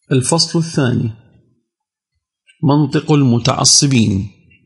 الفصل الثاني: منطق المتعصبين.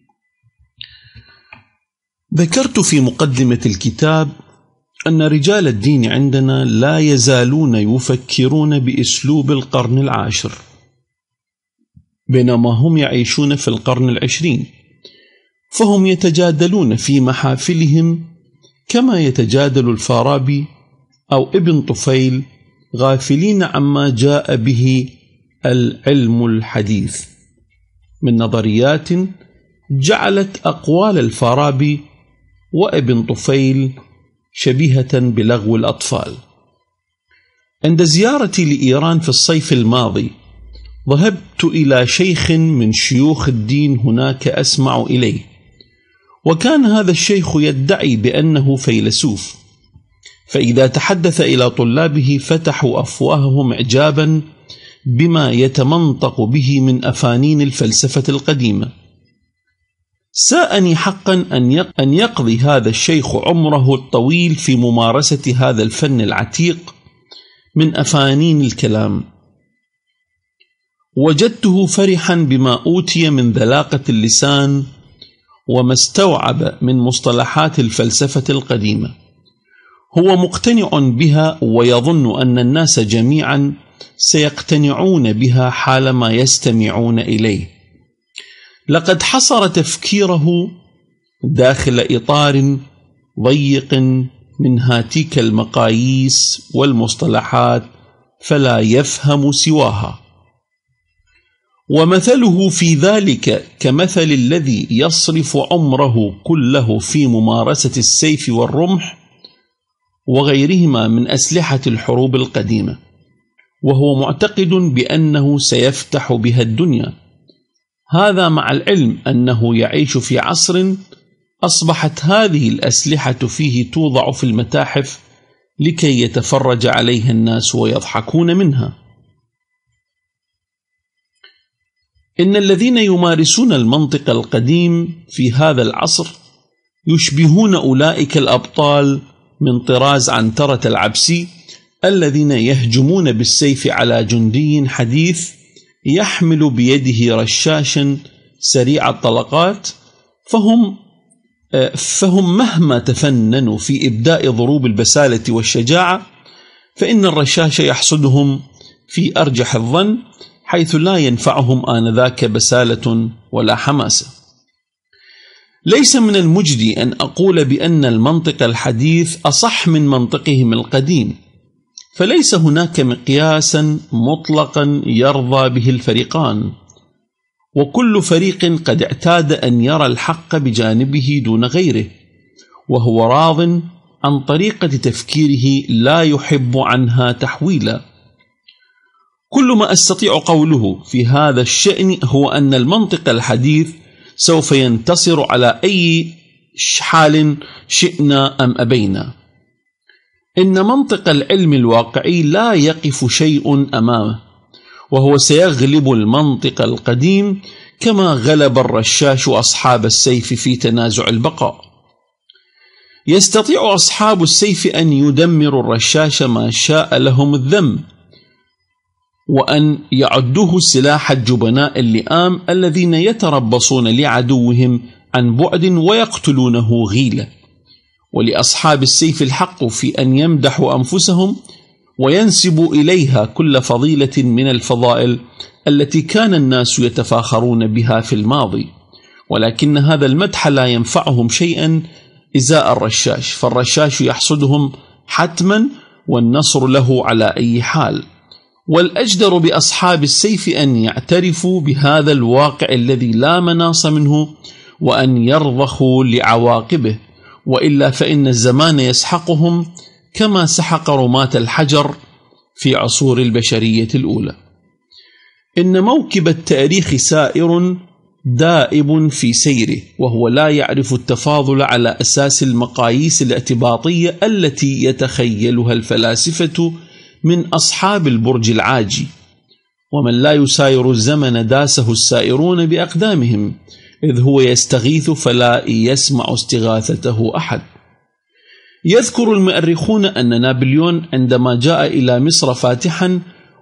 ذكرت في مقدمة الكتاب أن رجال الدين عندنا لا يزالون يفكرون بأسلوب القرن العاشر، بينما هم يعيشون في القرن العشرين، فهم يتجادلون في محافلهم كما يتجادل الفارابي أو ابن طفيل، غافلين عما جاء به العلم الحديث من نظريات جعلت أقوال الفارابي وابن طفيل شبيهة بلغو الأطفال. عند زيارتي لإيران في الصيف الماضي ذهبت إلى شيخ من شيوخ الدين هناك أسمع إليه، وكان هذا الشيخ يدعي بأنه فيلسوف، فإذا تحدث إلى طلابه فتحوا أفواههم إعجابا بما يتمنطق به من أفانين الفلسفة القديمة. ساءني حقا أن يقضي هذا الشيخ عمره الطويل في ممارسة هذا الفن العتيق من أفانين الكلام. وجدته فرحا بما أوتي من ذلاقة اللسان وما استوعب من مصطلحات الفلسفة القديمة، هو مقتنع بها ويظن أن الناس جميعا سيقتنعون بها حالما يستمعون إليه. لقد حصر تفكيره داخل إطار ضيق من هاتيك المقاييس والمصطلحات فلا يفهم سواها، ومثله في ذلك كمثل الذي يصرف عمره كله في ممارسة السيف والرمح وغيرهما من أسلحة الحروب القديمة، وهو معتقد بأنه سيفتح بها الدنيا. هذا مع العلم أنه يعيش في عصر أصبحت هذه الأسلحة فيه توضع في المتاحف لكي يتفرج عليها الناس ويضحكون منها. إن الذين يمارسون المنطق القديم في هذا العصر يشبهون أولئك الأبطال من طراز عنترة العبسي الذين يهجمون بالسيف على جندي حديث يحمل بيده رشاشا سريع الطلقات، فهم مهما تفننوا في إبداء ضروب البسالة والشجاعة فإن الرشاش يحصدهم في أرجح الظن، حيث لا ينفعهم آنذاك بسالة ولا حماسة. ليس من المجدي أن أقول بأن المنطق الحديث أصح من منطقهم القديم، فليس هناك مقياسا مطلقا يرضى به الفريقان، وكل فريق قد اعتاد أن يرى الحق بجانبه دون غيره، وهو راض عن طريقة تفكيره لا يحب عنها تحويلا. كل ما أستطيع قوله في هذا الشأن هو أن المنطق الحديث سوف ينتصر على أي حال شئنا أم أبينا. إن منطق العلم الواقعي لا يقف شيء أمامه، وهو سيغلب المنطق القديم كما غلب الرشاش أصحاب السيف في تنازع البقاء. يستطيع أصحاب السيف أن يدمروا الرشاش ما شاء لهم الذم، وأن يعدوه سلاح الجبناء اللئام الذين يتربصون لعدوهم عن بعد ويقتلونه غيلة. ولأصحاب السيف الحق في أن يمدحوا أنفسهم وينسبوا إليها كل فضيلة من الفضائل التي كان الناس يتفاخرون بها في الماضي، ولكن هذا المدح لا ينفعهم شيئا إزاء الرشاش، فالرشاش يحصدهم حتما والنصر له على أي حال. والأجدر بأصحاب السيف أن يعترفوا بهذا الواقع الذي لا مناص منه وأن يرضخوا لعواقبه، وإلا فإن الزمان يسحقهم كما سحق رماة الحجر في عصور البشرية الأولى. إن موكب التاريخ سائر دائب في سيره، وهو لا يعرف التفاضل على أساس المقاييس الاعتباطية التي يتخيلها الفلاسفة من أصحاب البرج العاجي. ومن لا يساير الزمن داسه السائرون بأقدامهم، إذ هو يستغيث فلا يسمع استغاثته أحد. يذكر المؤرخون أن نابليون عندما جاء إلى مصر فاتحا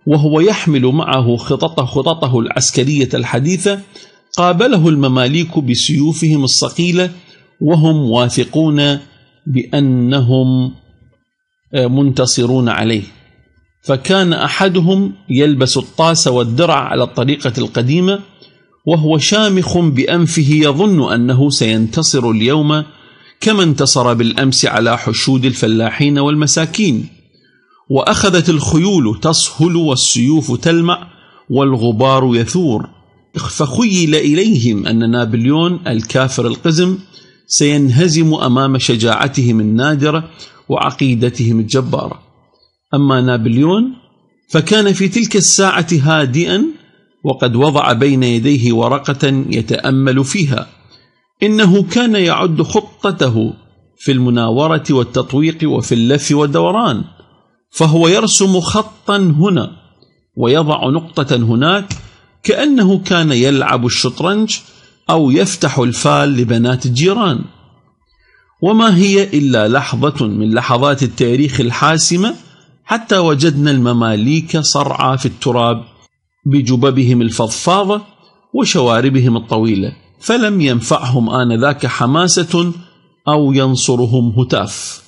وهو يحمل معه خططه العسكرية الحديثة، قابله المماليك بسيوفهم الصقيلة وهم واثقون بأنهم منتصرون عليه. فكان أحدهم يلبس الطاس والدرع على الطريقة القديمة وهو شامخ بأنفه يظن أنه سينتصر اليوم كما انتصر بالأمس على حشود الفلاحين والمساكين. وأخذت الخيول تصهل والسيوف تلمع والغبار يثور، فخيل إليهم أن نابليون الكافر القزم سينهزم أمام شجاعتهم النادرة وعقيدتهم الجبارة. أما نابليون فكان في تلك الساعة هادئا وقد وضع بين يديه ورقة يتأمل فيها. إنه كان يعد خطته في المناورة والتطويق وفي اللف والدوران، فهو يرسم خطا هنا ويضع نقطة هناك كأنه كان يلعب الشطرنج أو يفتح الفال لبنات الجيران. وما هي إلا لحظة من لحظات التاريخ الحاسمة حتى وجدنا المماليك صرعى في التراب بجببهم الفضفاضة وشواربهم الطويلة، فلم ينفعهم آنذاك حماسة أو ينصرهم هتاف.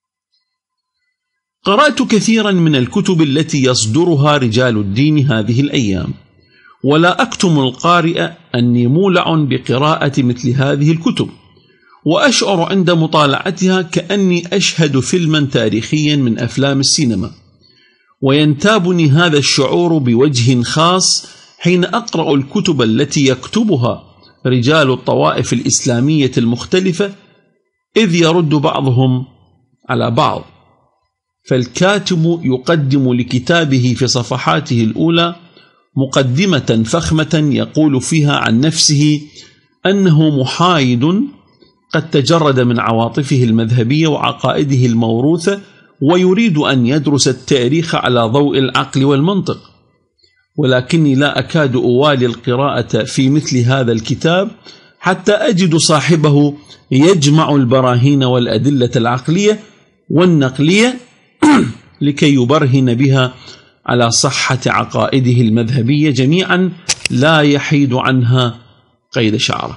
قرأت كثيرا من الكتب التي يصدرها رجال الدين هذه الأيام، ولا أكتم القارئ أني مولع بقراءة مثل هذه الكتب، وأشعر عند مطالعتها كأني أشهد فيلما تاريخيا من أفلام السينما. وينتابني هذا الشعور بوجه خاص حين أقرأ الكتب التي يكتبها رجال الطوائف الإسلامية المختلفة، إذ يرد بعضهم على بعض. فالكاتب يقدم لكتابه في صفحاته الأولى مقدمة فخمة يقول فيها عن نفسه أنه محايد قد تجرد من عواطفه المذهبية وعقائده الموروثة ويريد أن يدرس التاريخ على ضوء العقل والمنطق. ولكني لا أكاد أوالي القراءة في مثل هذا الكتاب حتى أجد صاحبه يجمع البراهين والأدلة العقلية والنقلية لكي يبرهن بها على صحة عقائده المذهبية جميعا، لا يحيد عنها قيد شعره.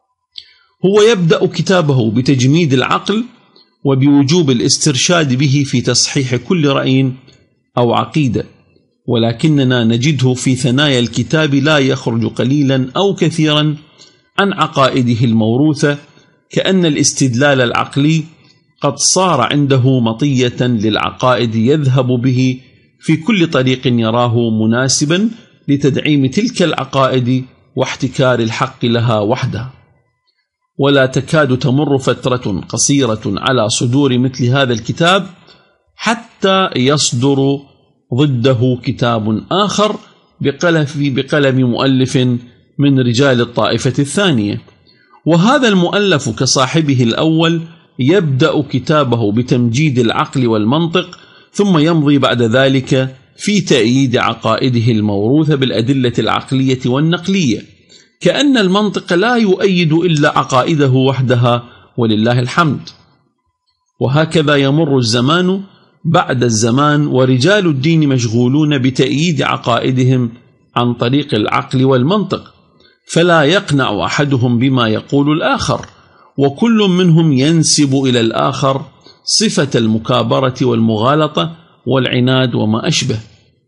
هو يبدأ كتابه بتجميد العقل وبوجوب الاسترشاد به في تصحيح كل رأي أو عقيدة، ولكننا نجده في ثنايا الكتاب لا يخرج قليلا أو كثيرا عن عقائده الموروثة، كأن الاستدلال العقلي قد صار عنده مطية للعقائد يذهب به في كل طريق يراه مناسبا لتدعيم تلك العقائد واحتكار الحق لها وحدها. ولا تكاد تمر فترة قصيرة على صدور مثل هذا الكتاب حتى يصدر ضده كتاب آخر بقلم مؤلف من رجال الطائفة الثانية، وهذا المؤلف كصاحبه الأول يبدأ كتابه بتمجيد العقل والمنطق، ثم يمضي بعد ذلك في تأييد عقائده الموروثة بالأدلة العقلية والنقلية، كأن المنطق لا يؤيد إلا عقائده وحدها ولله الحمد. وهكذا يمر الزمان بعد الزمان ورجال الدين مشغولون بتأييد عقائدهم عن طريق العقل والمنطق، فلا يقنع أحدهم بما يقول الآخر، وكل منهم ينسب إلى الآخر صفة المكابرة والمغالطة والعناد وما أشبه.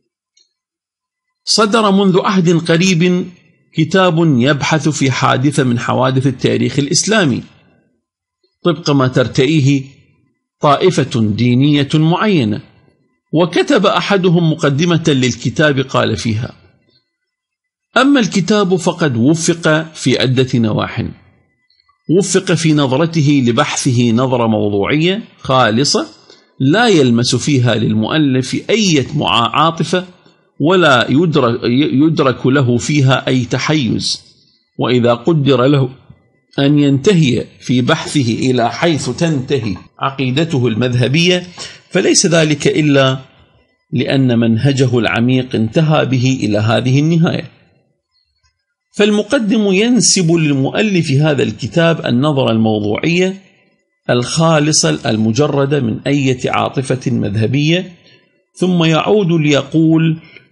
صدر منذ عهد قريب كتاب يبحث في حادثة من حوادث التاريخ الإسلامي طبق ما ترتئيه طائفة دينية معينة، وكتب أحدهم مقدمة للكتاب قال فيها: أما الكتاب فقد وفق في عدة نواح. وفق في نظرته لبحثه نظرة موضوعية خالصة لا يلمس فيها للمؤلف أي عاطفة ولا يدرك له فيها أي تحيز، وإذا قدر له أن ينتهي في بحثه إلى حيث تنتهي عقيدته المذهبية فليس ذلك إلا لأن منهجه العميق انتهى به إلى هذه النهاية. فالمقدم ينسب للمؤلف هذا الكتاب النظرة الموضوعية الخالصة المجردة من أي عاطفة مذهبية، ثم يعود ليقول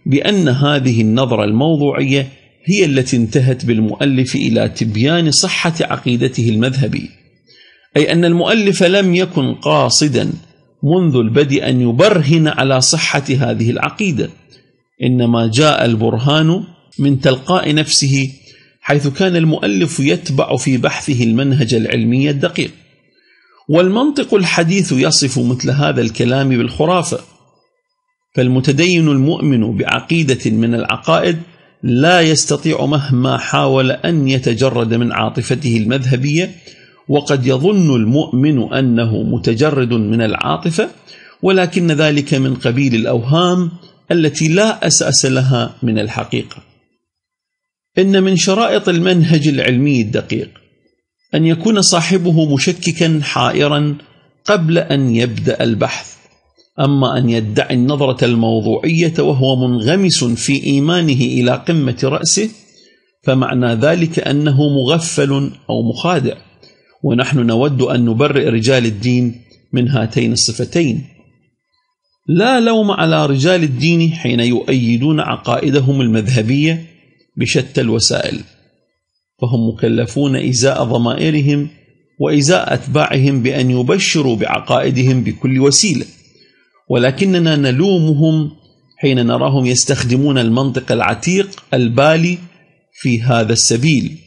بأن هذه النظرة الموضوعية هي التي انتهت بالمؤلف إلى تبيان صحة عقيدته المذهبية، أي أن المؤلف لم يكن قاصدا منذ البدء أن يبرهن على صحة هذه العقيدة، إنما جاء البرهان من تلقاء نفسه، حيث كان المؤلف يتبع في بحثه المنهج العلمي الدقيق. والمنطق الحديث يصف مثل هذا الكلام بالخرافة، فالمتدين المؤمن بعقيدة من العقائد لا يستطيع مهما حاول أن يتجرد من عاطفته المذهبية، وقد يظن المؤمن أنه متجرد من العاطفة، ولكن ذلك من قبيل الأوهام التي لا أساس لها من الحقيقة. إن من شرائط المنهج العلمي الدقيق أن يكون صاحبه مشككا حائرا قبل أن يبدأ البحث، أما أن يدعي النظرة الموضوعية وهو منغمس في إيمانه إلى قمة رأسه، فمعنى ذلك أنه مغفل أو مخادع، ونحن نود أن نبرئ رجال الدين من هاتين الصفتين. لا لوم على رجال الدين حين يؤيدون عقائدهم المذهبية بشتى الوسائل، فهم مكلفون إزاء ضمائرهم وإزاء أتباعهم بأن يبشروا بعقائدهم بكل وسيلة، ولكننا نلومهم حين نراهم يستخدمون المنطق العتيق البالي في هذا السبيل.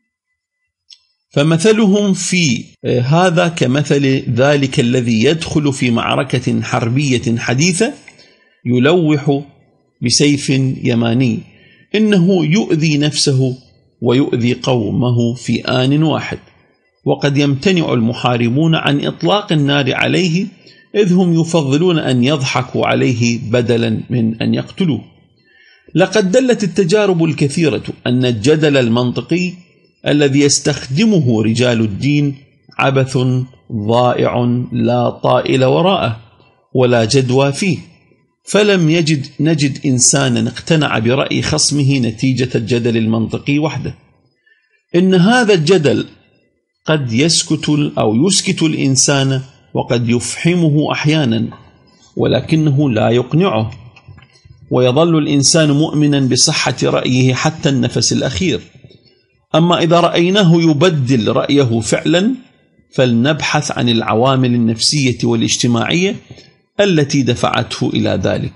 فمثلهم في هذا كمثل ذلك الذي يدخل في معركة حربية حديثة يلوح بسيف يماني، إنه يؤذي نفسه ويؤذي قومه في آن واحد، وقد يمتنع المحاربون عن إطلاق النار عليه، إذ هم يفضلون أن يضحكوا عليه بدلا من أن يقتلوه. لقد دلت التجارب الكثيرة أن الجدل المنطقي الذي يستخدمه رجال الدين عبث ضائع لا طائل وراءه ولا جدوى فيه، فلم نجد إنسانا اقتنع برأي خصمه نتيجة الجدل المنطقي وحده. إن هذا الجدل قد يسكت الإنسان، وقد يفحمه أحيانا، ولكنه لا يقنعه، ويظل الإنسان مؤمنا بصحة رأيه حتى النفس الأخير. أما إذا رأيناه يبدل رأيه فعلا، فلنبحث عن العوامل النفسية والاجتماعية التي دفعته إلى ذلك.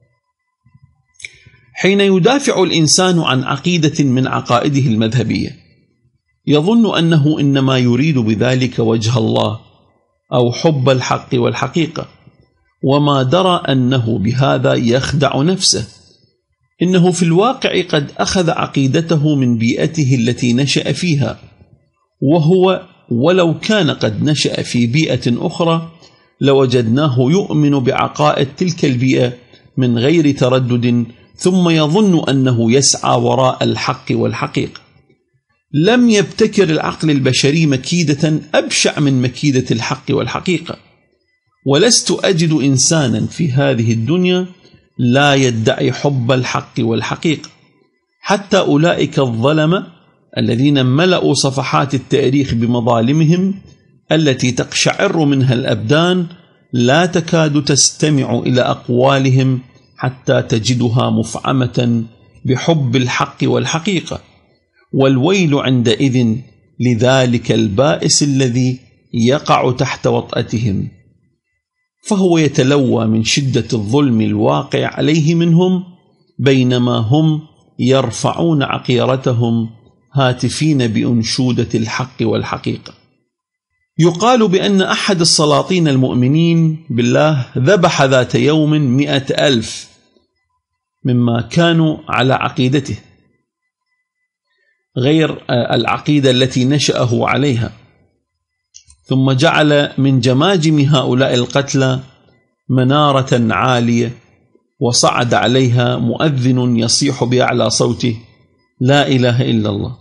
حين يدافع الإنسان عن عقيدة من عقائده المذهبية، يظن أنه إنما يريد بذلك وجه الله أو حب الحق والحقيقة، وما درى أنه بهذا يخدع نفسه. إنه في الواقع قد أخذ عقيدته من بيئته التي نشأ فيها، وهو ولو كان قد نشأ في بيئة أخرى لوجدناه يؤمن بعقائد تلك البيئة من غير تردد، ثم يظن أنه يسعى وراء الحق والحقيقة. لم يبتكر العقل البشري مكيدة أبشع من مكيدة الحق والحقيقة، ولست أجد إنسانا في هذه الدنيا لا يدعي حب الحق والحقيقة. حتى أولئك الظلمة الذين ملأوا صفحات التاريخ بمظالمهم التي تقشعر منها الأبدان لا تكاد تستمع إلى أقوالهم حتى تجدها مفعمة بحب الحق والحقيقة. والويل عندئذ لذلك البائس الذي يقع تحت وطأتهم، فهو يتلوى من شدة الظلم الواقع عليه منهم، بينما هم يرفعون عقيرتهم هاتفين بأنشودة الحق والحقيقة. يقال بأن أحد السلاطين المؤمنين بالله ذبح ذات يوم 100,000 مما كانوا على عقيدته غير العقيدة التي نشأه عليها، ثم جعل من جماجم هؤلاء القتلى منارة عالية، وصعد عليها مؤذن يصيح بأعلى صوته: لا إله إلا الله.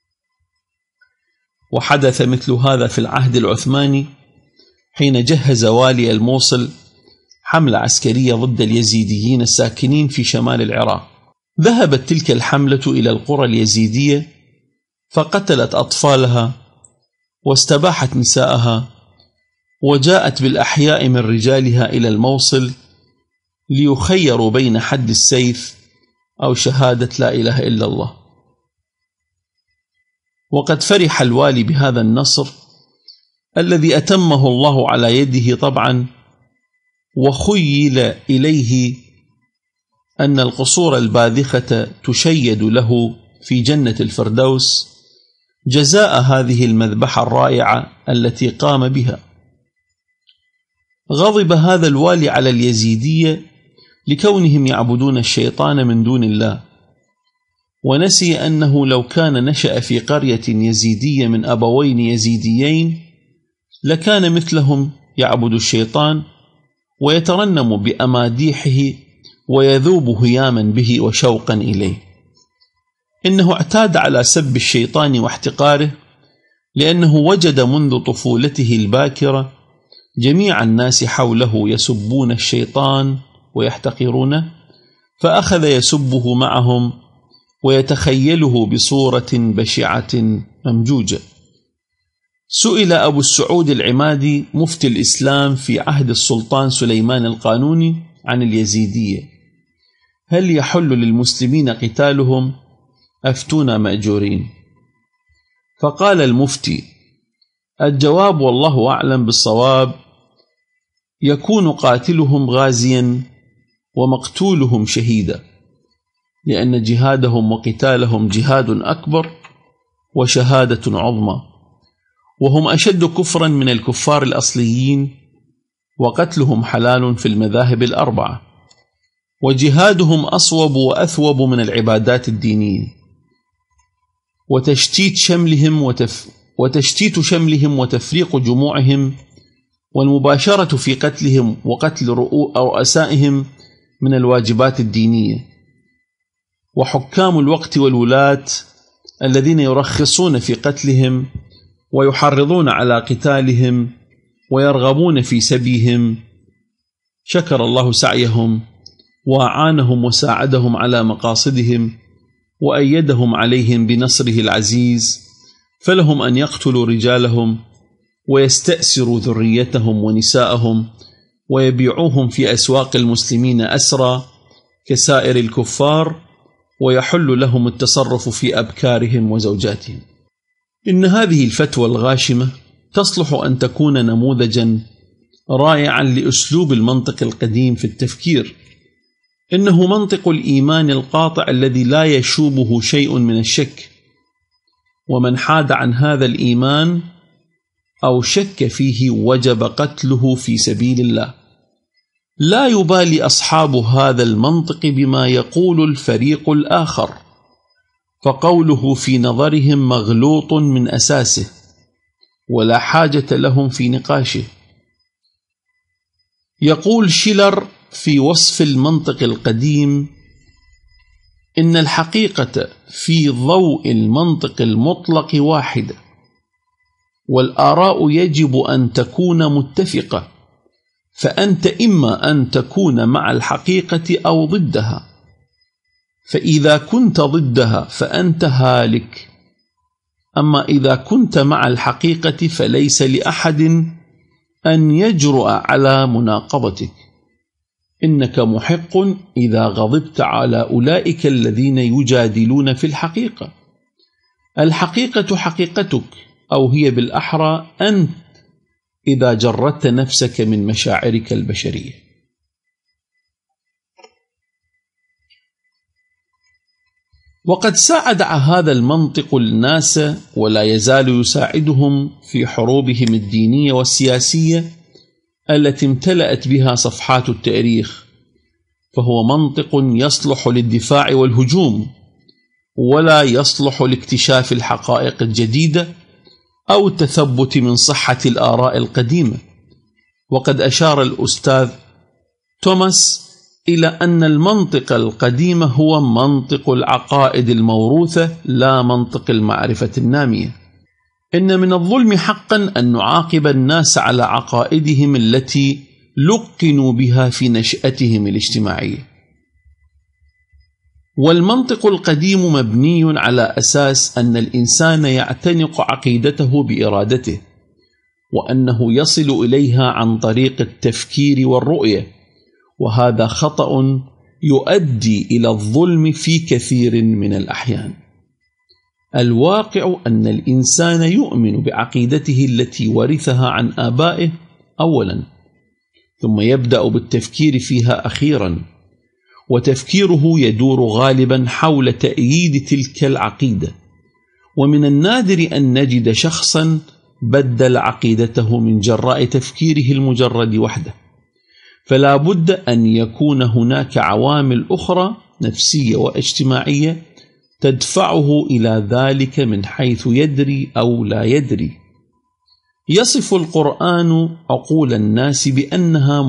وحدث مثل هذا في العهد العثماني حين جهز والي الموصل حملة عسكرية ضد اليزيديين الساكنين في شمال العراق. ذهبت تلك الحملة إلى القرى اليزيدية، فقتلت أطفالها واستباحت نساءها، وجاءت بالأحياء من رجالها إلى الموصل ليخيروا بين حد السيف أو شهادة لا إله إلا الله. وقد فرح الوالي بهذا النصر الذي أتمه الله على يده طبعا، وخيل إليه أن القصور الباذخة تشيد له في جنة الفردوس جزاء هذه المذبحة الرائعة التي قام بها. غضب هذا الوالي على اليزيدية لكونهم يعبدون الشيطان من دون الله، ونسي أنه لو كان نشأ في قرية يزيدية من أبوين يزيديين لكان مثلهم يعبد الشيطان ويترنم بأماديحه ويذوب هياما به وشوقا إليه. إنه اعتاد على سب الشيطان واحتقاره، لأنه وجد منذ طفولته الباكرة جميع الناس حوله يسبون الشيطان ويحتقرونه، فأخذ يسبه معهم ويتخيله بصورة بشعة ممجوجة. سئل أبو السعود العمادي مفتي الإسلام في عهد السلطان سليمان القانوني عن اليزيدية: هل يحل للمسلمين قتالهم؟ أفتونا مأجورين. فقال المفتي: الجواب والله أعلم بالصواب، يكون قاتلهم غازيا ومقتولهم شهيدا، لأن جهادهم وقتالهم جهاد أكبر وشهادة عظمى، وهم أشد كفرا من الكفار الأصليين، وقتلهم حلال في المذاهب الأربعة، وجهادهم أصوب وأثوب من العبادات الدينية، وتشتيت شملهم وتفريق جموعهم والمباشرة في قتلهم وقتل رؤسائهم من الواجبات الدينية. وحكام الوقت والولاة الذين يرخصون في قتلهم ويحرضون على قتالهم ويرغبون في سبيهم، شكر الله سعيهم وأعانهم وساعدهم على مقاصدهم وأيدهم عليهم بنصره العزيز، فلهم أن يقتلوا رجالهم ويستأسروا ذريتهم ونساءهم ويبيعوهم في أسواق المسلمين أسرى كسائر الكفار، ويحل لهم التصرف في أبكارهم وزوجاتهم. إن هذه الفتوى الغاشمة تصلح أن تكون نموذجا رائعا لأسلوب المنطق القديم في التفكير. إنه منطق الإيمان القاطع الذي لا يشوبه شيء من الشك، ومن حاد عن هذا الإيمان أو شك فيه وجب قتله في سبيل الله. لا يبالي أصحاب هذا المنطق بما يقول الفريق الآخر، فقوله في نظرهم مغلوط من أساسه ولا حاجة لهم في نقاشه. يقول شيلر في وصف المنطق القديم: إن الحقيقة في ضوء المنطق المطلق واحدة، والآراء يجب أن تكون متفقة، فأنت إما أن تكون مع الحقيقة أو ضدها، فإذا كنت ضدها فأنت هالك، أما إذا كنت مع الحقيقة فليس لأحد أن يجرؤ على مناقضتك. إنك محق إذا غضبت على أولئك الذين يجادلون في الحقيقة. الحقيقة حقيقتك، أو هي بالأحرى أنت، إذا جردت نفسك من مشاعرك البشرية. وقد ساعد هذا المنطق الناس ولا يزال يساعدهم في حروبهم الدينية والسياسية التي امتلأت بها صفحات التاريخ، فهو منطق يصلح للدفاع والهجوم، ولا يصلح لاكتشاف الحقائق الجديدة أو التثبت من صحة الآراء القديمة. وقد أشار الأستاذ توماس إلى أن المنطق القديم هو منطق العقائد الموروثة لا منطق المعرفة النامية. إن من الظلم حقا أن نعاقب الناس على عقائدهم التي لقنوا بها في نشأتهم الاجتماعية. والمنطق القديم مبني على أساس أن الإنسان يعتنق عقيدته بإرادته، وأنه يصل إليها عن طريق التفكير والرؤية، وهذا خطأ يؤدي إلى الظلم في كثير من الأحيان. الواقع أن الإنسان يؤمن بعقيدته التي ورثها عن آبائه أولا، ثم يبدأ بالتفكير فيها أخيرا، وتفكيره يدور غالبا حول تأييد تلك العقيدة. ومن النادر أن نجد شخصا بدل عقيدته من جراء تفكيره المجرد وحده، فلا بد أن يكون هناك عوامل أخرى نفسية واجتماعية تدفعه إلى ذلك من حيث يدري أو لا يدري. يصف القرآن عقول الناس بأنها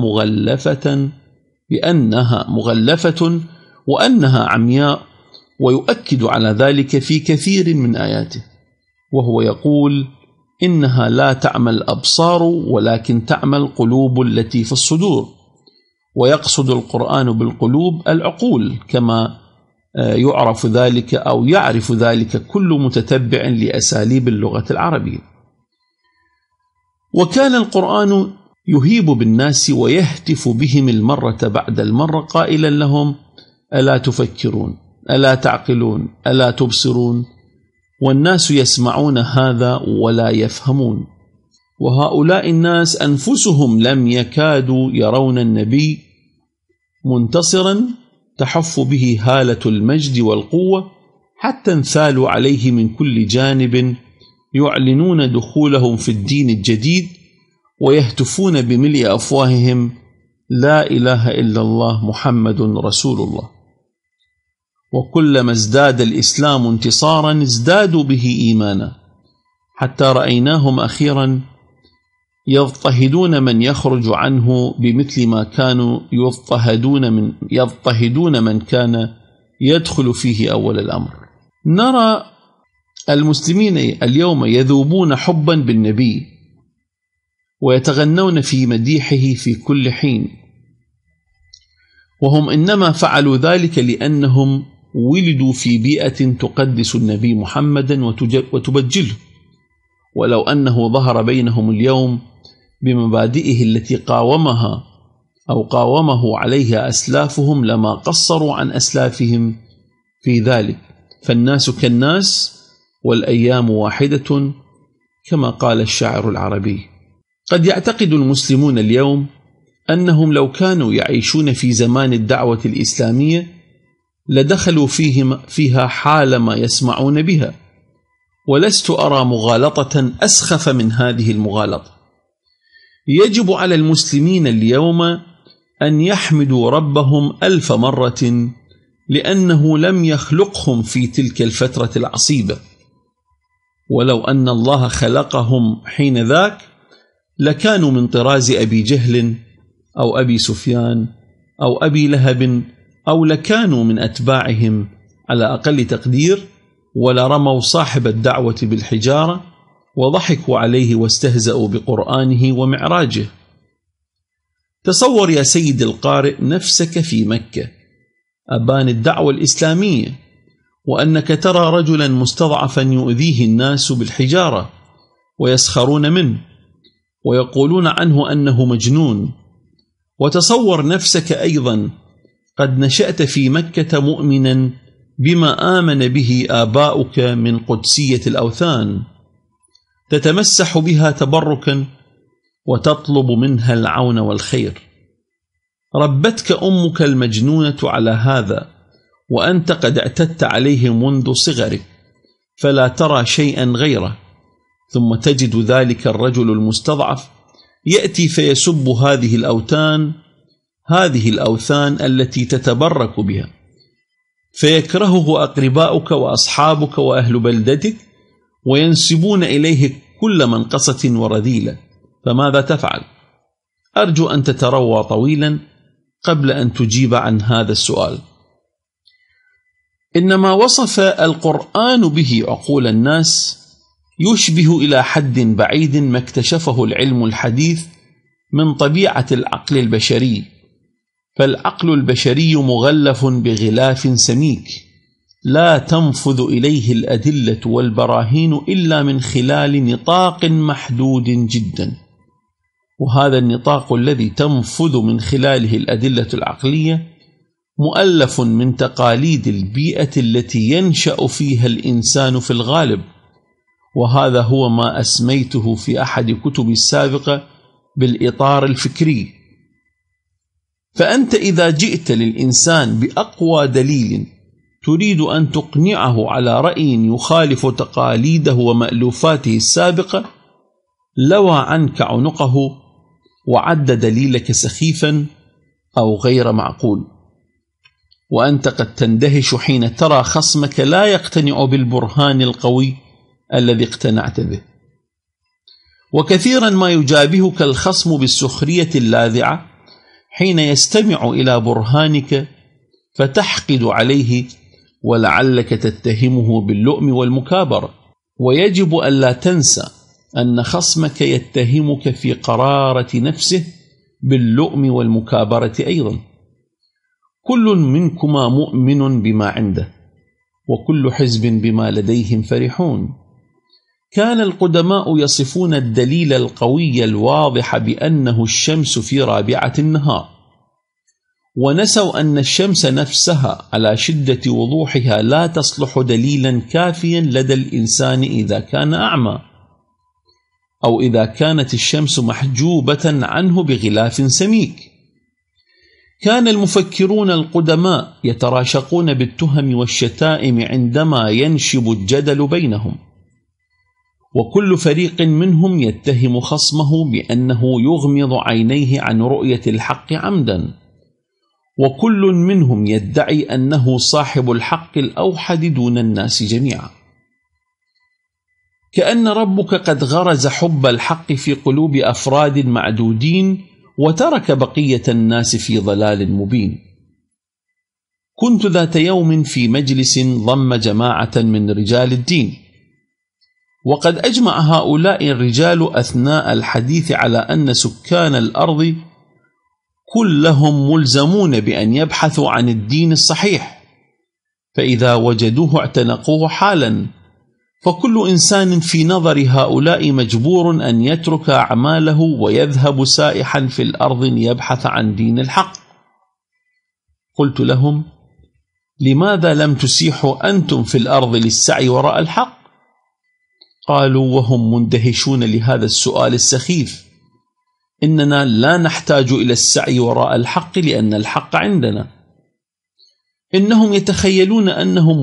مغلفة وأنها عمياء، ويؤكد على ذلك في كثير من آياته، وهو يقول: إنها لا تعمى الأبصار ولكن تعمى القلوب التي في الصدور. ويقصد القرآن بالقلوب العقول، كما يعرف ذلك أو يعرف ذلك كل متتبع لأساليب اللغة العربية. وكان القرآن يهيب بالناس ويهتف بهم المرة بعد المرة قائلا لهم: ألا تفكرون؟ ألا تعقلون؟ ألا تبصرون؟ والناس يسمعون هذا ولا يفهمون. وهؤلاء الناس أنفسهم لم يكادوا يرون النبي منتصرا تحف به هالة المجد والقوة، حتى انثالوا عليه من كل جانب يعلنون دخولهم في الدين الجديد ويهتفون بملء أفواههم: لا إله إلا الله محمد رسول الله. وكلما ازداد الإسلام انتصارا ازدادوا به إيمانا، حتى رأيناهم أخيرا يضطهدون من يخرج عنه بمثل ما كانوا يضطهدون من كان يدخل فيه أول الأمر. نرى المسلمين اليوم يذوبون حبا بالنبي ويتغنون في مديحه في كل حين، وهم إنما فعلوا ذلك لأنهم ولدوا في بيئة تقدس النبي محمدا وتبجله. ولو أنه ظهر بينهم اليوم بمبادئه التي قاومه عليها أسلافهم لما قصروا عن أسلافهم في ذلك. فالناس كالناس والأيام واحدة، كما قال الشاعر العربي. قد يعتقد المسلمون اليوم أنهم لو كانوا يعيشون في زمان الدعوة الإسلامية لدخلوا فيها حال ما يسمعون بها، ولست أرى مغالطة أسخف من هذه المغالطة. يجب على المسلمين اليوم أن يحمدوا ربهم 1000 مرة لأنه لم يخلقهم في تلك الفترة العصيبة، ولو أن الله خلقهم حين ذاك لكانوا من طراز أبي جهل أو أبي سفيان أو أبي لهب، أو لكانوا من أتباعهم على أقل تقدير، ولرموا صاحب الدعوة بالحجارة وضحكوا عليه واستهزأوا بقرآنه ومعراجه. تصور يا سيد القارئ نفسك في مكة أبان الدعوة الإسلامية، وأنك ترى رجلا مستضعفا يؤذيه الناس بالحجارة ويسخرون منه ويقولون عنه أنه مجنون. وتصور نفسك أيضا قد نشأت في مكة مؤمنا بما آمن به آباؤك من قدسية الأوثان، تتمسح بها تبركا وتطلب منها العون والخير. ربتك أمك المجنونة على هذا، وأنت قد اعتدت عليه منذ صغرك، فلا ترى شيئا غيره. ثم تجد ذلك الرجل المستضعف يأتي فيسب هذه الأوثان التي تتبرك بها، فيكرهه أقرباؤك وأصحابك وأهل بلدتك، وينسبون إليه كل منقصة ورذيلة. فماذا تفعل؟ أرجو أن تتروى طويلا قبل أن تجيب عن هذا السؤال. إنما وصف القرآن به عقول الناس يشبه إلى حد بعيد ما اكتشفه العلم الحديث من طبيعة العقل البشري. فالعقل البشري مغلف بغلاف سميك لا تنفذ إليه الأدلة والبراهين إلا من خلال نطاق محدود جدا، وهذا النطاق الذي تنفذ من خلاله الأدلة العقلية مؤلف من تقاليد البيئة التي ينشأ فيها الإنسان في الغالب، وهذا هو ما أسميته في أحد كتبي السابقة بالإطار الفكري. فأنت إذا جئت للإنسان بأقوى دليل تريد أن تقنعه على رأي يخالف تقاليده ومألوفاته السابقة، لوى عنك عنقه وعد دليلك سخيفا أو غير معقول، وأنت قد تندهش حين ترى خصمك لا يقتنع بالبرهان القوي الذي اقتنعت به. وكثيرا ما يجابهك الخصم بالسخرية اللاذعة حين يستمع إلى برهانك فتحقد عليه، ولعلك تتهمه باللؤم والمكابرة. ويجب ألا تنسى أن خصمك يتهمك في قرارة نفسه باللؤم والمكابرة أيضا. كل منكما مؤمن بما عنده، وكل حزب بما لديهم فرحون. كان القدماء يصفون الدليل القوي الواضح بأنه الشمس في رابعة النهار، ونسوا أن الشمس نفسها على شدة وضوحها لا تصلح دليلا كافيا لدى الإنسان إذا كان أعمى، أو إذا كانت الشمس محجوبة عنه بغلاف سميك. كان المفكرون القدماء يتراشقون بالتهم والشتائم عندما ينشب الجدل بينهم، وكل فريق منهم يتهم خصمه بأنه يغمض عينيه عن رؤية الحق عمدا، وكل منهم يدعي أنه صاحب الحق الأوحد دون الناس جميعا. كأن ربك قد غرز حب الحق في قلوب أفراد معدودين وترك بقية الناس في ضلال مبين. كنت ذات يوم في مجلس ضم جماعة من رجال الدين، وقد أجمع هؤلاء الرجال أثناء الحديث على أن سكان الأرض كلهم ملزمون بأن يبحثوا عن الدين الصحيح، فإذا وجدوه اعتنقوه حالا. فكل إنسان في نظر هؤلاء مجبور أن يترك أعماله ويذهب سائحا في الأرض يبحث عن دين الحق. قلت لهم: لماذا لم تسيحوا أنتم في الأرض للسعي وراء الحق؟ قالوا وهم مندهشون لهذا السؤال السخيف: إننا لا نحتاج إلى السعي وراء الحق لأن الحق عندنا. إنهم يتخيلون أنهم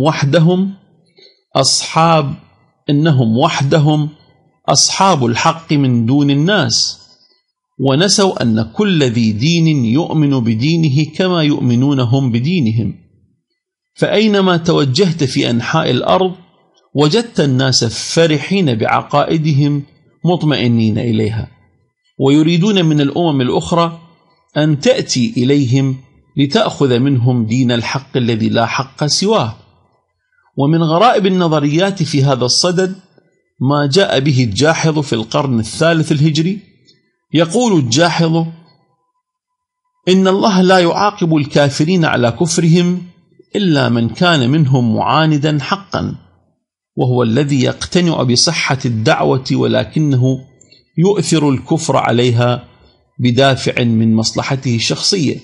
وحدهم أصحاب الحق من دون الناس، ونسوا أن كل ذي دين يؤمن بدينه كما يؤمنون هم بدينهم. فأينما توجهت في أنحاء الأرض وجدت الناس فرحين بعقائدهم مطمئنين إليها، ويريدون من الأمم الأخرى أن تأتي إليهم لتأخذ منهم دين الحق الذي لا حق سواه. ومن غرائب النظريات في هذا الصدد ما جاء به الجاحظ في القرن الثالث الهجري. يقول الجاحظ: إن الله لا يعاقب الكافرين على كفرهم إلا من كان منهم معاندا حقا، وهو الذي يقتنع بصحة الدعوة ولكنه يؤثر الكفر عليها بدافع من مصلحته الشخصية.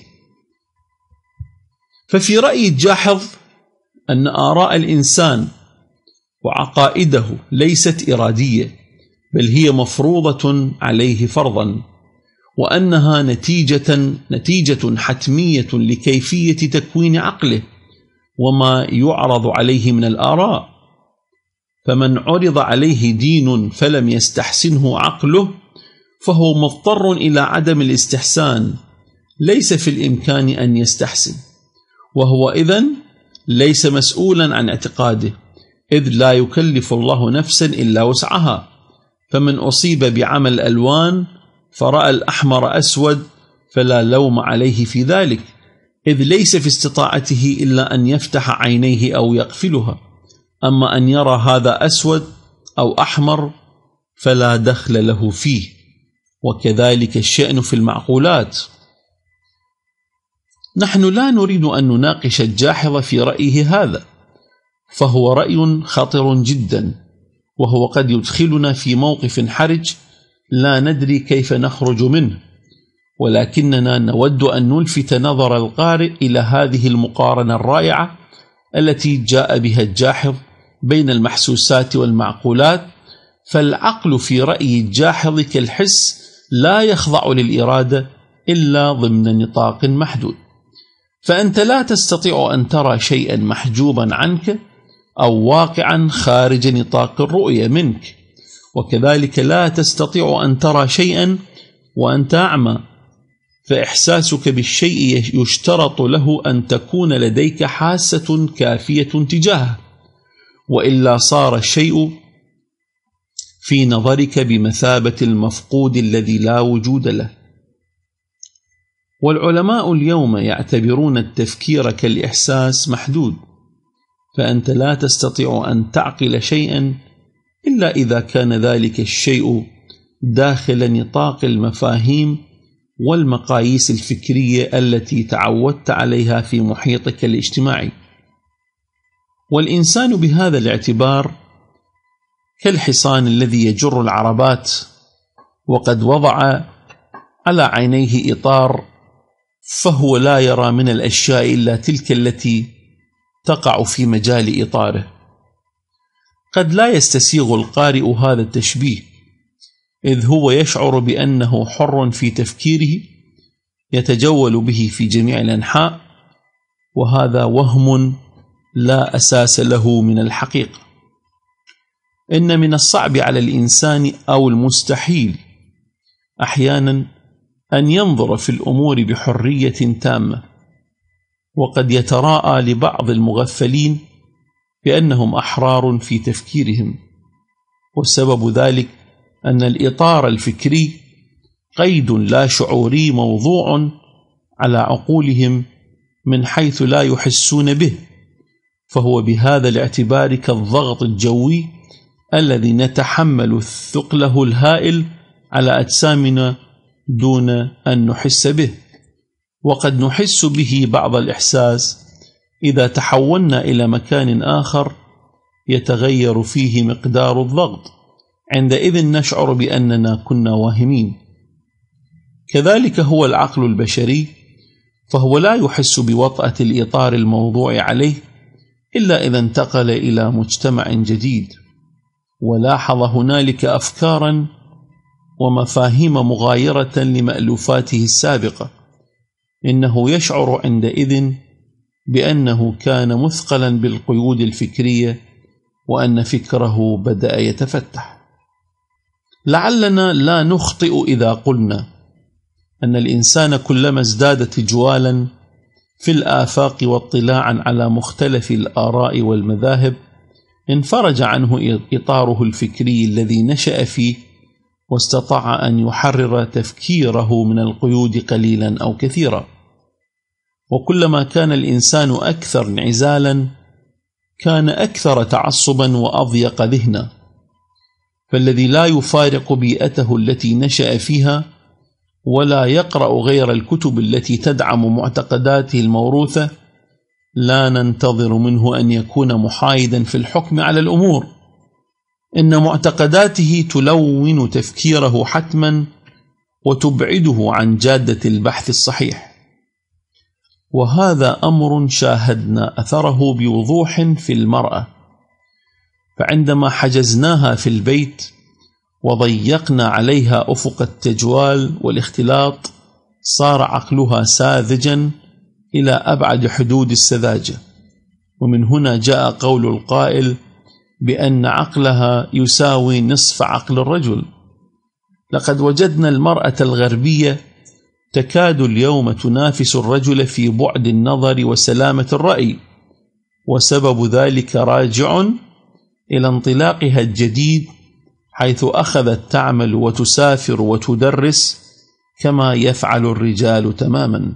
ففي رأي الجاحظ أن آراء الإنسان وعقائده ليست إرادية، بل هي مفروضة عليه فرضا، وأنها نتيجة حتمية لكيفية تكوين عقله وما يعرض عليه من الآراء. فمن عرض عليه دين فلم يستحسنه عقله فهو مضطر إلى عدم الاستحسان، ليس في الإمكان أن يستحسن، وهو إذن ليس مسؤولا عن اعتقاده، إذ لا يكلف الله نفسا إلا وسعها. فمن أصيب بعمى الألوان فرأى الأحمر أسود فلا لوم عليه في ذلك، إذ ليس في استطاعته إلا أن يفتح عينيه أو يقفلها. أما أن يرى هذا أسود أو أحمر فلا دخل له فيه. وكذلك الشأن في المعقولات. نحن لا نريد أن نناقش الجاحظ في رأيه هذا، فهو رأي خطر جدا، وهو قد يدخلنا في موقف حرج لا ندري كيف نخرج منه، ولكننا نود أن نلفت نظر القارئ إلى هذه المقارنة الرائعة التي جاء بها الجاحظ بين المحسوسات والمعقولات. فالعقل في رأي الجاحظ كالحس لا يخضع للإرادة إلا ضمن نطاق محدود، فأنت لا تستطيع أن ترى شيئا محجوبا عنك أو واقعا خارج نطاق الرؤية منك، وكذلك لا تستطيع أن ترى شيئا وأنت أعمى، فإحساسك بالشيء يشترط له أن تكون لديك حاسة كافية تجاهه، وإلا صار الشيء في نظرك بمثابة المفقود الذي لا وجود له. والعلماء اليوم يعتبرون التفكير كالإحساس محدود، فأنت لا تستطيع أن تعقل شيئا إلا إذا كان ذلك الشيء داخل نطاق المفاهيم والمقاييس الفكرية التي تعودت عليها في محيطك الاجتماعي. والإنسان بهذا الاعتبار كالحصان الذي يجر العربات وقد وضع على عينيه إطار، فهو لا يرى من الأشياء إلا تلك التي تقع في مجال إطاره. قد لا يستسيغ القارئ هذا التشبيه، إذ هو يشعر بأنه حر في تفكيره يتجول به في جميع الأنحاء، وهذا وهم لا أساس له من الحقيقة. إن من الصعب على الإنسان أو المستحيل أحيانا أن ينظر في الأمور بحرية تامة، وقد يتراءى لبعض المغفلين بأنهم أحرار في تفكيرهم، والسبب ذلك أن الإطار الفكري قيد لا شعوري موضوع على عقولهم من حيث لا يحسون به، فهو بهذا الاعتبار كالضغط الجوي الذي نتحمل ثقله الهائل على أجسامنا دون أن نحس به. وقد نحس به بعض الإحساس إذا تحولنا إلى مكان آخر يتغير فيه مقدار الضغط، عندئذ نشعر بأننا كنا واهمين. كذلك هو العقل البشري، فهو لا يحس بوطأة الإطار الموضوع عليه إلا إذا انتقل إلى مجتمع جديد ولاحظ هنالك أفكارا ومفاهيم مغايرة لمألوفاته السابقة. إنه يشعر عندئذ بأنه كان مثقلا بالقيود الفكرية وأن فكره بدأ يتفتح. لعلنا لا نخطئ إذا قلنا أن الإنسان كلما ازداد تجوالا في الآفاق واطلاعا على مختلف الآراء والمذاهب انفرج عنه إطاره الفكري الذي نشأ فيه، واستطاع أن يحرر تفكيره من القيود قليلا أو كثيرا. وكلما كان الإنسان أكثر انعزالا كان أكثر تعصبا وأضيق ذهنا، فالذي لا يفارق بيئته التي نشأ فيها ولا يقرأ غير الكتب التي تدعم معتقداته الموروثة لا ننتظر منه أن يكون محايدا في الحكم على الأمور. إن معتقداته تلون تفكيره حتما وتبعده عن جادة البحث الصحيح، وهذا أمر شاهدنا أثره بوضوح في المرأة. فعندما حجزناها في البيت وضيقنا عليها أفق التجوال والاختلاط صار عقلها ساذجا إلى أبعد حدود السذاجة، ومن هنا جاء قول القائل بأن عقلها يساوي نصف عقل الرجل. لقد وجدنا المرأة الغربية تكاد اليوم تنافس الرجل في بعد النظر وسلامة الرأي، وسبب ذلك راجع إلى انطلاقها الجديد، حيث أخذت تعمل وتسافر وتدرس كما يفعل الرجال تماما.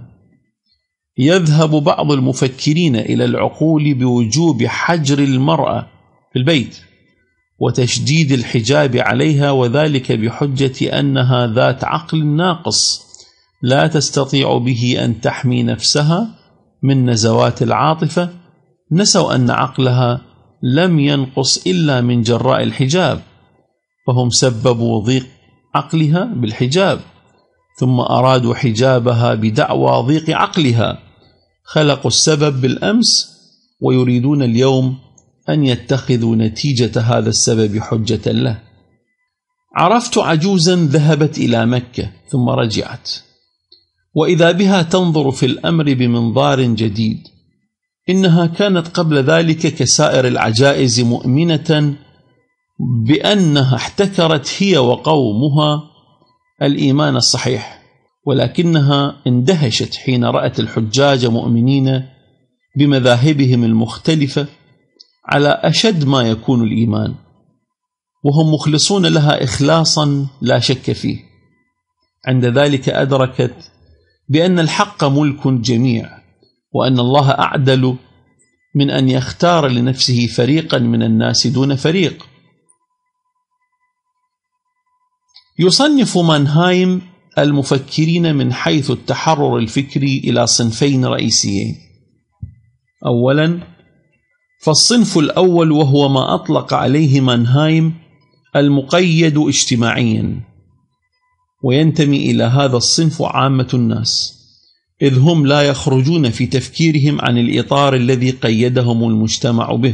يذهب بعض المفكرين إلى العقول بوجوب حجر المرأة في البيت وتشديد الحجاب عليها، وذلك بحجة أنها ذات عقل ناقص لا تستطيع به أن تحمي نفسها من نزوات العاطفة. نسوا أن عقلها لم ينقص إلا من جراء الحجاب، فهم سببوا ضيق عقلها بالحجاب، ثم أرادوا حجابها بدعوى ضيق عقلها، خلقوا السبب بالأمس ويريدون اليوم أن يتخذوا نتيجة هذا السبب حجة له. عرفت عجوزا ذهبت إلى مكة ثم رجعت، وإذا بها تنظر في الأمر بمنظار جديد. إنها كانت قبل ذلك كسائر العجائز مؤمنة بأنها احتكرت هي وقومها الإيمان الصحيح، ولكنها اندهشت حين رأت الحجاج مؤمنين بمذاهبهم المختلفة على أشد ما يكون الإيمان، وهم مخلصون لها إخلاصا لا شك فيه. عند ذلك أدركت بأن الحق ملك الجميع، وأن الله أعدل من أن يختار لنفسه فريقا من الناس دون فريق. يصنف مانهايم المفكرين من حيث التحرر الفكري إلى صنفين رئيسيين. أولا، فالصنف الأول وهو ما أطلق عليه مانهايم المقيد اجتماعيا، وينتمي إلى هذا الصنف عامة الناس، إذ هم لا يخرجون في تفكيرهم عن الإطار الذي قيدهم المجتمع به.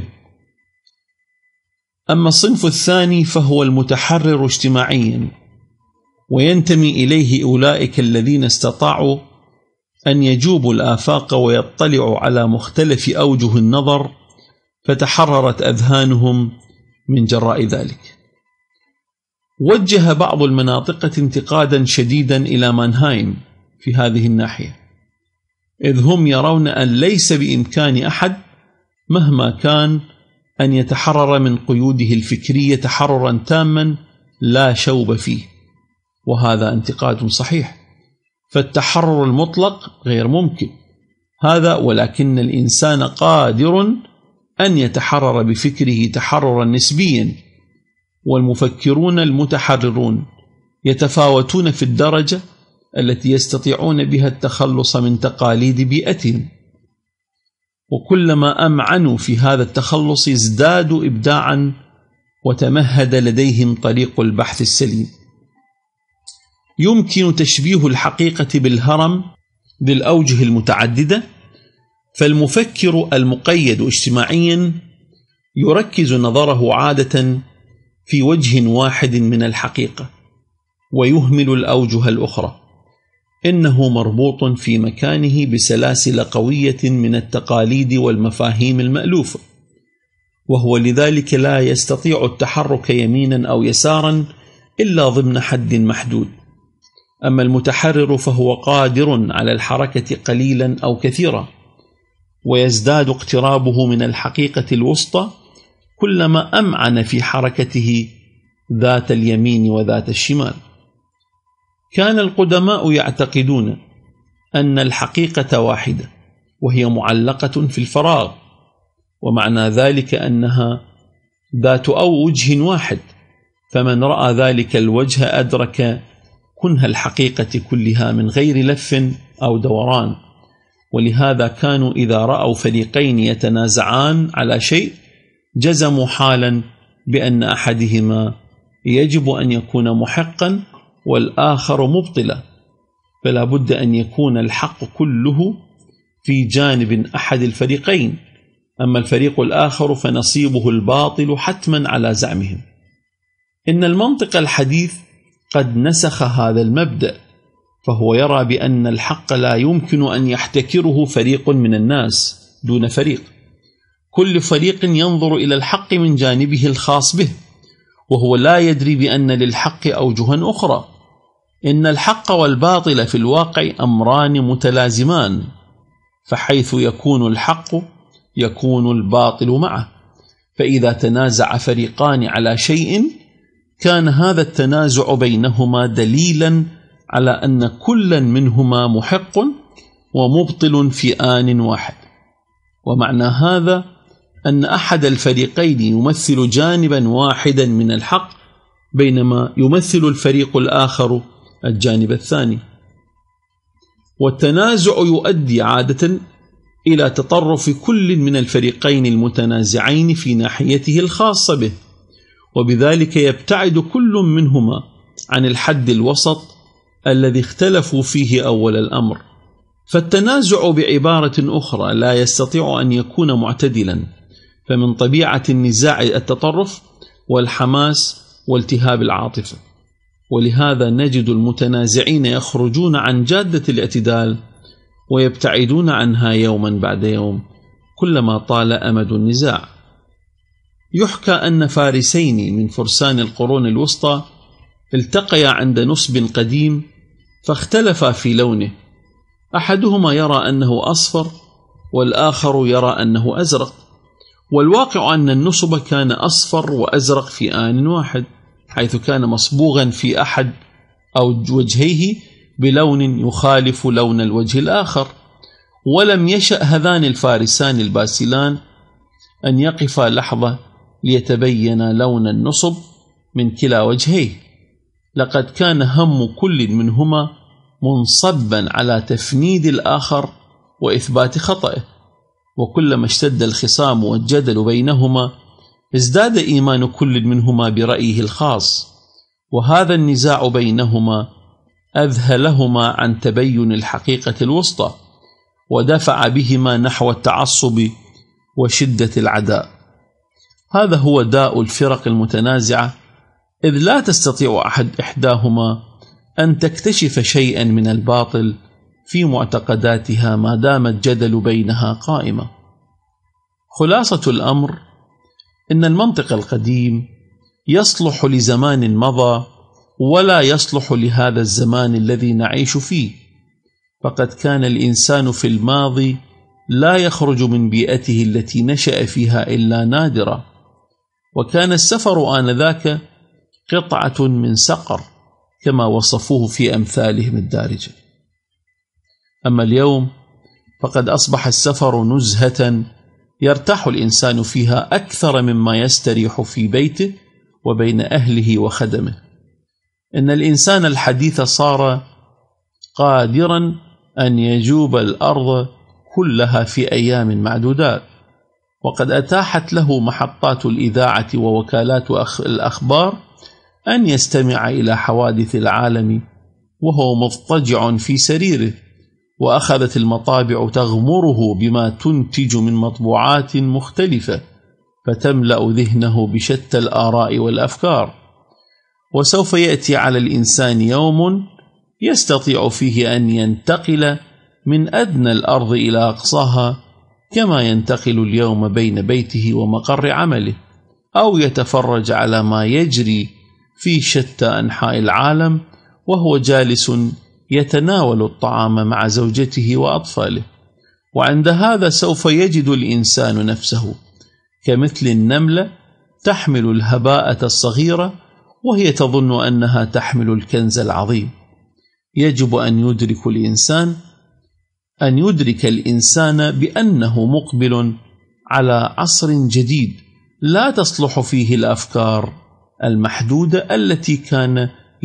أما الصنف الثاني فهو المتحرر اجتماعيا، وينتمي إليه أولئك الذين استطاعوا أن يجوبوا الآفاق ويطلعوا على مختلف أوجه النظر، فتحررت أذهانهم من جراء ذلك. وجه بعض المناطقة انتقادا شديدا إلى مانهايم في هذه الناحية، إذ هم يرون أن ليس بإمكان أحد مهما كان أن يتحرر من قيوده الفكرية تحررا تاما لا شوب فيه، وهذا انتقاد صحيح، فالتحرر المطلق غير ممكن هذا، ولكن الإنسان قادر أن يتحرر بفكره تحررا نسبيا. والمفكرون المتحررون يتفاوتون في الدرجة التي يستطيعون بها التخلص من تقاليد بيئتهم، وكلما أمعنوا في هذا التخلص ازدادوا إبداعا وتمهد لديهم طريق البحث السليم. يمكن تشبيه الحقيقة بالهرم بالأوجه المتعددة، فالمفكر المقيد اجتماعيا يركز نظره عادة في وجه واحد من الحقيقة ويهمل الأوجه الأخرى، إنه مربوط في مكانه بسلاسل قوية من التقاليد والمفاهيم المألوفة، وهو لذلك لا يستطيع التحرك يمينا أو يسارا إلا ضمن حد محدود. أما المتحرر فهو قادر على الحركة قليلا أو كثيرا، ويزداد اقترابه من الحقيقة الوسطى كلما أمعن في حركته ذات اليمين وذات الشمال. كان القدماء يعتقدون أن الحقيقة واحدة وهي معلقة في الفراغ، ومعنى ذلك أنها ذات وجه واحد، فمن رأى ذلك الوجه أدرك كنه الحقيقة كلها من غير لف أو دوران. ولهذا كانوا إذا رأوا فريقين يتنازعان على شيء جزموا حالا بأن أحدهما يجب أن يكون محقا والآخر مبطلا، فلا بد أن يكون الحق كله في جانب أحد الفريقين، أما الفريق الآخر فنصيبه الباطل حتما على زعمهم. إن المنطق الحديث قد نسخ هذا المبدأ، فهو يرى بأن الحق لا يمكن أن يحتكره فريق من الناس دون فريق، كل فريق ينظر إلى الحق من جانبه الخاص به، وهو لا يدري بأن للحق أوجها أخرى. إن الحق والباطل في الواقع أمران متلازمان، فحيث يكون الحق يكون الباطل معه، فإذا تنازع فريقان على شيء كان هذا التنازع بينهما دليلا على أن كلا منهما محق ومبطل في آن واحد. ومعنى هذا أن أحد الفريقين يمثل جانبا واحدا من الحق، بينما يمثل الفريق الآخر الجانب الثاني. والتنازع يؤدي عادة إلى تطرف كل من الفريقين المتنازعين في ناحيته الخاصة به، وبذلك يبتعد كل منهما عن الحد الوسط الذي اختلفوا فيه أول الأمر. فالتنازع بعبارة أخرى لا يستطيع أن يكون معتدلا، فمن طبيعة النزاع التطرف والحماس والتهاب العاطفة، ولهذا نجد المتنازعين يخرجون عن جادة الاعتدال ويبتعدون عنها يوما بعد يوم كلما طال أمد النزاع. يحكى أن فارسين من فرسان القرون الوسطى التقيا عند نصب قديم فاختلفا في لونه، أحدهما يرى أنه أصفر والآخر يرى أنه أزرق، والواقع أن النصب كان أصفر وأزرق في آن واحد، حيث كان مصبوغا في أحد أو وجهيه بلون يخالف لون الوجه الآخر. ولم يشأ هذان الفارسان الباسلان أن يقفا لحظة ليتبين لون النصب من كلا وجهيه، لقد كان هم كل منهما منصبا على تفنيد الآخر وإثبات خطئه، وكلما اشتد الخصام والجدل بينهما ازداد إيمان كل منهما برأيه الخاص، وهذا النزاع بينهما أذهلهما عن تبين الحقيقة الوسطى، ودفع بهما نحو التعصب وشدة العداء. هذا هو داء الفرق المتنازعة، إذ لا تستطيع إحداهما أن تكتشف شيئا من الباطل في معتقداتها ما دام الجدل بينها قائمة. خلاصة الأمر إن المنطق القديم يصلح لزمان مضى ولا يصلح لهذا الزمان الذي نعيش فيه، فقد كان الإنسان في الماضي لا يخرج من بيئته التي نشأ فيها إلا نادرا، وكان السفر آنذاك قطعة من صقر كما وصفوه في أمثالهم الدارجة. أما اليوم فقد أصبح السفر نزهة يرتاح الإنسان فيها أكثر مما يستريح في بيته وبين أهله وخدمه. إن الإنسان الحديث صار قادرا أن يجوب الأرض كلها في أيام معدودات، وقد أتاحت له محطات الإذاعة ووكالات الأخبار أن يستمع إلى حوادث العالم وهو مضطجع في سريره، وأخذت المطابع تغمره بما تنتج من مطبوعات مختلفة فتملأ ذهنه بشتى الآراء والأفكار. وسوف يأتي على الإنسان يوم يستطيع فيه أن ينتقل من أدنى الأرض إلى أقصاها كما ينتقل اليوم بين بيته ومقر عمله، أو يتفرج على ما يجري في شتى أنحاء العالم وهو جالس يتناول الطعام مع زوجته وأطفاله. وعند هذا سوف يجد الإنسان نفسه كمثل النملة تحمل الهباءة الصغيرة وهي تظن أنها تحمل الكنز العظيم. يجب أن يدرك الإنسان بأنه مقبل على عصر جديد لا تصلح فيه الأفكار المحدودة التي كان